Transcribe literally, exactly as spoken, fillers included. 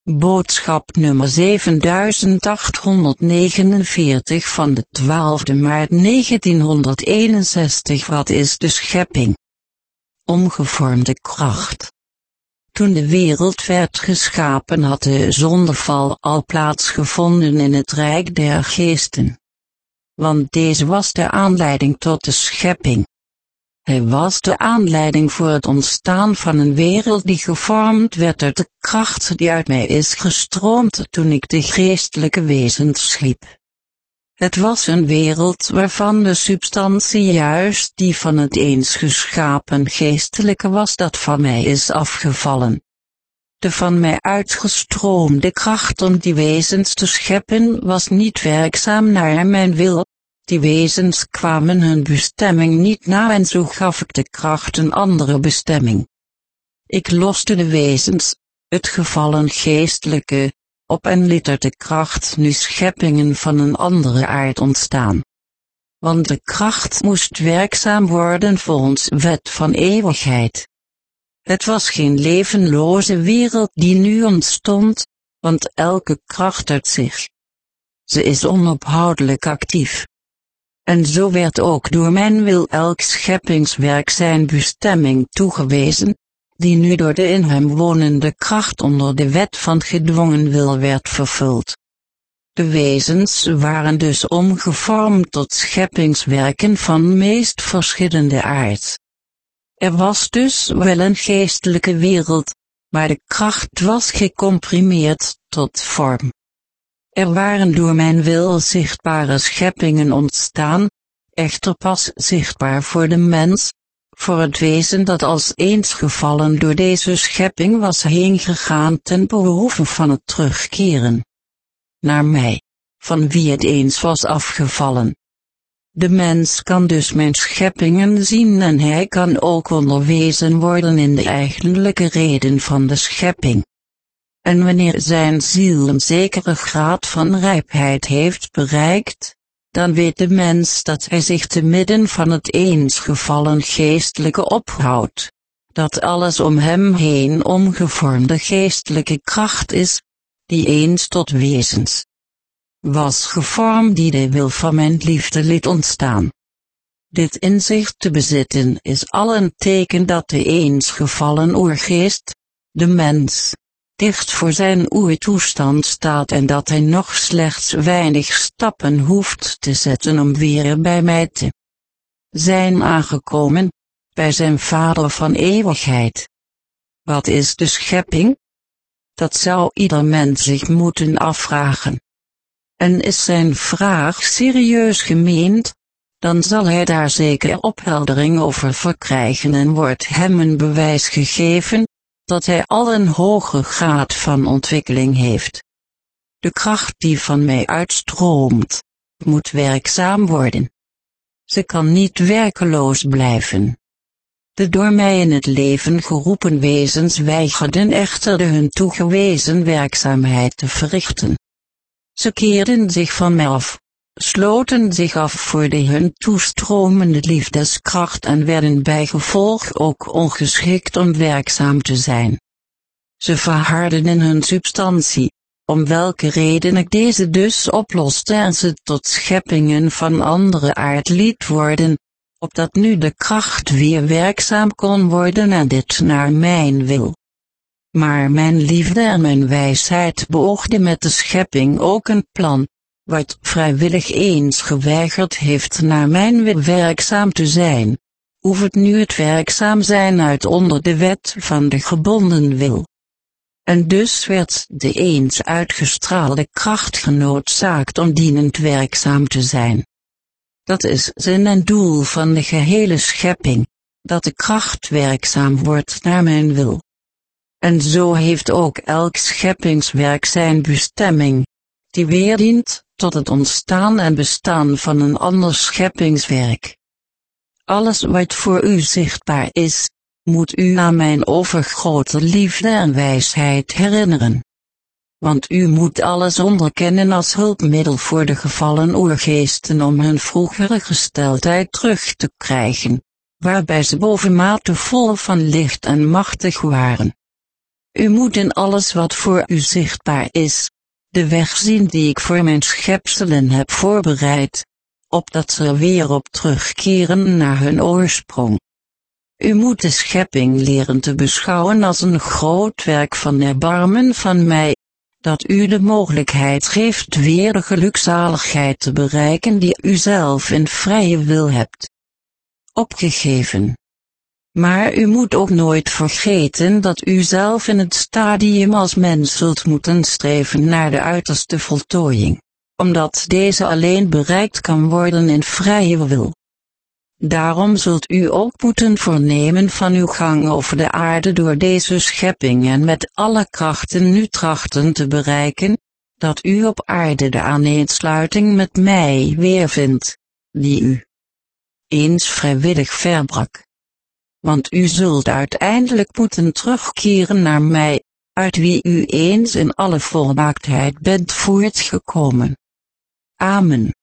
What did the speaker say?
Boodschap nummer zevenduizend achthonderdnegenenveertig van de twaalfde maart negentienhonderdeenenzestig. Wat is de schepping? Omgevormde kracht. Toen de wereld werd geschapen had de zondeval al plaatsgevonden in het rijk der geesten. Want deze was de aanleiding tot de schepping. Hij was de aanleiding voor het ontstaan van een wereld die gevormd werd uit de kracht die uit mij is gestroomd toen ik de geestelijke wezens schiep. Het was een wereld waarvan de substantie juist die van het eens geschapen geestelijke was dat van mij is afgevallen. De van mij uitgestroomde kracht om die wezens te scheppen was niet werkzaam naar mijn wil. Die wezens kwamen hun bestemming niet na en zo gaf ik de kracht een andere bestemming. Ik loste de wezens, het gevallen geestelijke, op en liet uit de kracht nu scheppingen van een andere aard ontstaan. Want de kracht moest werkzaam worden volgens wet van eeuwigheid. Het was geen levenloze wereld die nu ontstond, want elke kracht uit zich. Ze is onophoudelijk actief. En zo werd ook door mijn wil elk scheppingswerk zijn bestemming toegewezen, die nu door de in hem wonende kracht onder de wet van gedwongen wil werd vervuld. De wezens waren dus omgevormd tot scheppingswerken van meest verschillende aard. Er was dus wel een geestelijke wereld, maar de kracht was gecomprimeerd tot vorm. Er waren door mijn wil zichtbare scheppingen ontstaan, echter pas zichtbaar voor de mens, voor het wezen dat als eens gevallen door deze schepping was heengegaan ten behoeve van het terugkeren naar mij, van wie het eens was afgevallen. De mens kan dus mijn scheppingen zien en hij kan ook onderwezen worden in de eigenlijke reden van de schepping. En wanneer zijn ziel een zekere graad van rijpheid heeft bereikt, dan weet de mens dat hij zich te midden van het eens gevallen geestelijke ophoudt, dat alles om hem heen omgevormde geestelijke kracht is, die eens tot wezens was gevormd die de wil van mijn liefde liet ontstaan. Dit inzicht te bezitten is al een teken dat de eens gevallen oergeest, de mens, dicht voor zijn oertoestand staat en dat hij nog slechts weinig stappen hoeft te zetten om weer bij mij te zijn aangekomen, bij zijn Vader van eeuwigheid. Wat is de schepping? Dat zou ieder mens zich moeten afvragen. En is zijn vraag serieus gemeend, dan zal hij daar zeker opheldering over verkrijgen en wordt hem een bewijs gegeven, dat hij al een hoge graad van ontwikkeling heeft. De kracht die van mij uitstroomt, moet werkzaam worden. Ze kan niet werkeloos blijven. De door mij in het leven geroepen wezens weigerden echter de hun toegewezen werkzaamheid te verrichten. Ze keerden zich van mij af, sloten zich af voor de hun toestromende liefdeskracht en werden bijgevolg ook ongeschikt om werkzaam te zijn. Ze verharden in hun substantie, om welke reden ik deze dus oploste en ze tot scheppingen van andere aard liet worden, opdat nu de kracht weer werkzaam kon worden en dit naar mijn wil. Maar mijn liefde en mijn wijsheid beoogden met de schepping ook een plan, wat vrijwillig eens geweigerd heeft naar mijn wil werkzaam te zijn, oefent nu het werkzaam zijn uit onder de wet van de gebonden wil. En dus werd de eens uitgestraalde kracht genoodzaakt om dienend werkzaam te zijn. Dat is zin en doel van de gehele schepping, dat de kracht werkzaam wordt naar mijn wil. En zo heeft ook elk scheppingswerk zijn bestemming, die weer dient tot het ontstaan en bestaan van een ander scheppingswerk. Alles wat voor u zichtbaar is, moet u aan mijn overgrote liefde en wijsheid herinneren. Want u moet alles onderkennen als hulpmiddel voor de gevallen oergeesten om hun vroegere gesteldheid terug te krijgen, waarbij ze bovenmate vol van licht en machtig waren. U moet in alles wat voor u zichtbaar is, de weg zien die ik voor mijn schepselen heb voorbereid, opdat ze weer op terugkeren naar hun oorsprong. U moet de schepping leren te beschouwen als een groot werk van erbarmen van mij, dat u de mogelijkheid geeft weer de gelukzaligheid te bereiken die u zelf in vrije wil hebt opgegeven. Maar u moet ook nooit vergeten dat u zelf in het stadium als mens zult moeten streven naar de uiterste voltooiing, omdat deze alleen bereikt kan worden in vrije wil. Daarom zult u ook moeten voornemen van uw gang over de aarde door deze schepping en met alle krachten nu trachten te bereiken, dat u op aarde de aaneensluiting met mij weervindt, die u eens vrijwillig verbrak. Want u zult uiteindelijk moeten terugkeren naar mij, uit wie u eens in alle volmaaktheid bent voortgekomen. Amen.